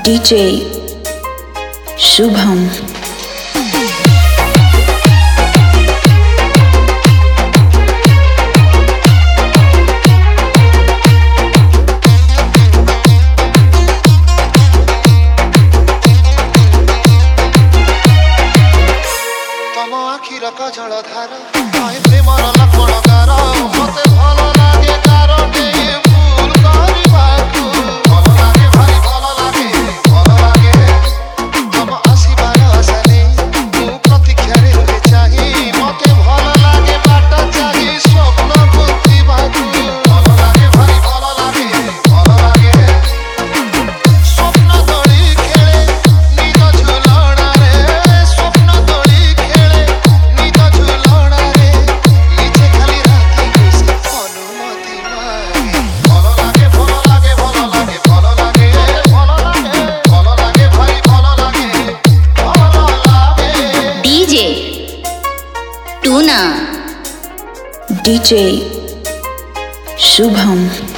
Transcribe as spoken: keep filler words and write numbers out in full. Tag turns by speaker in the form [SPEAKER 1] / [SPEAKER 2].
[SPEAKER 1] D J Shubham.
[SPEAKER 2] तम आखिर causal धार आए प्रेमर लक्ष्मण गार मते भल लागे कारणे भूल करिबाकू भल लागे भारी भल लागे भल लागे तम आसीबार आशाले मु प्रतीक्षारे रहे चाहि मते भल लागे बाट चाहि स्वप्न बुद्धिबाकू भल लागे भारी भल लागे भल लागे स्वप्न दଳି खेले निज झुलणारे स्वप्न दଳି खेले निज झुलणारे निजे खाली राति खुशी अनुमति मागे भल लागे भल लागे भल लागे भल लागे भल लागे भल लागे भारी भल लागे भल लागे
[SPEAKER 3] D J Tuna.
[SPEAKER 1] D J Shubham.